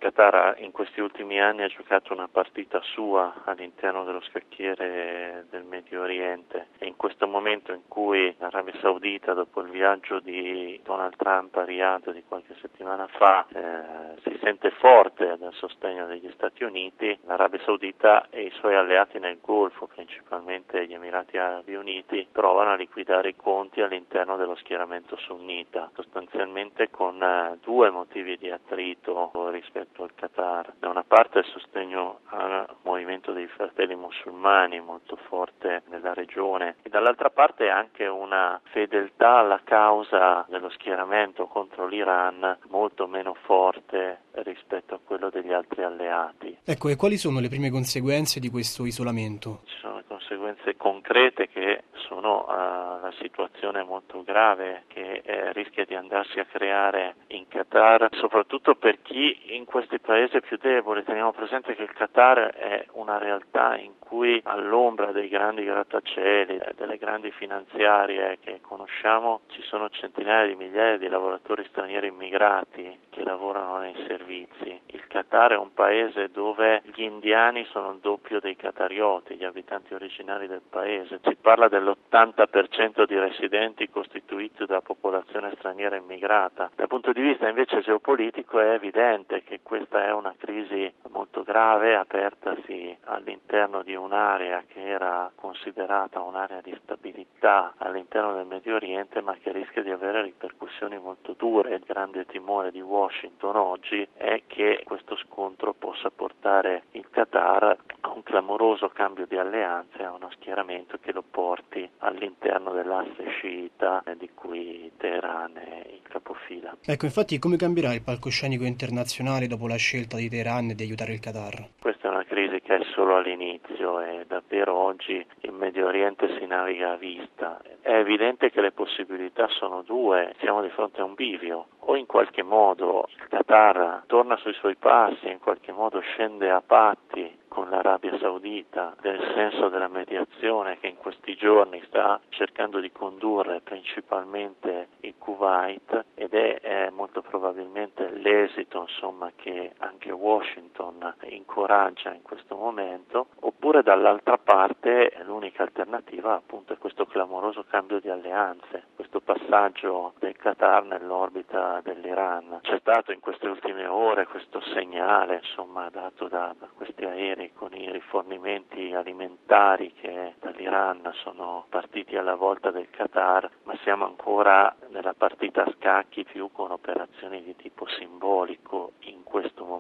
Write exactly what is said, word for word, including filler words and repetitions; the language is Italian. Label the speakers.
Speaker 1: Qatar in questi ultimi anni ha giocato una partita sua all'interno dello scacchiere del Medio Oriente e in questo momento in cui l'Arabia Saudita, dopo il viaggio di Donald Trump a Riyadh di qualche settimana fa, eh, si sente forte del sostegno degli Stati Uniti, l'Arabia Saudita e i suoi alleati nel Golfo, principalmente gli Emirati Arabi Uniti, provano a liquidare i conti all'interno dello schieramento sunnita, sostanzialmente con eh, due motivi di attrito rispetto al Qatar. Da una parte il sostegno al movimento dei fratelli musulmani molto forte nella regione e dall'altra parte anche una fedeltà alla causa dello schieramento contro l'Iran molto meno forte rispetto a quello degli altri alleati.
Speaker 2: Ecco, e quali sono le prime conseguenze di questo isolamento?
Speaker 1: Ci sono conseguenze concrete che sono uh, la situazione molto grave che eh, rischia di andarsi a creare in Qatar, soprattutto per chi in questi paesi è più debole. Teniamo presente che il Qatar è una realtà in cui all'ombra dei grandi grattacieli, delle grandi finanziarie che conosciamo, ci sono centinaia di migliaia di lavoratori stranieri immigrati che lavorano nei servizi. Il Qatar è un paese dove gli indiani sono il doppio dei qatarioti, gli abitanti originari del paese. Si parla dell'ottanta per cento di residenti costituiti da popolazione straniera immigrata. Dal punto di vista invece geopolitico è evidente che questa è una crisi molto grave, apertasi all'interno di un'area che era considerata un'area di stabilità all'interno del Medio Oriente, ma che rischia di avere ripercussioni molto dure. Il grande timore di Washington oggi è che questo scontro possa portare il Qatar a un clamoroso cambio di alleanze, a uno schieramento che lo porti all'interno dell'asse sciita di cui Teheran è il capofila.
Speaker 2: Ecco, infatti come cambierà il palcoscenico internazionale dopo la scelta di Teheran di aiutare il Qatar?
Speaker 1: Questa è una crisi che è solo all'inizio e davvero oggi il Medio Oriente si naviga a vista. È evidente che le possibilità sono due, siamo di fronte a un bivio. O in qualche modo il Qatar torna sui suoi passi, in qualche modo scende a patti con l'Arabia Saudita nel senso della mediazione che in questi giorni sta cercando di condurre principalmente il Kuwait ed è, è molto probabilmente l'esito insomma che anche Washington incoraggia in questo momento, oppure dall'altra parte l'unica alternativa appunto è questo clamoroso cambio di alleanze, questo passaggio del Qatar nell'orbita dell'Iran. C'è stato in queste ultime ore questo segnale insomma dato da, da questi aerei con i rifornimenti alimentari che dall'Iran sono partiti alla volta del Qatar, ma siamo ancora nella partita a scacchi più con operazioni di tipo simbolico in questo momento.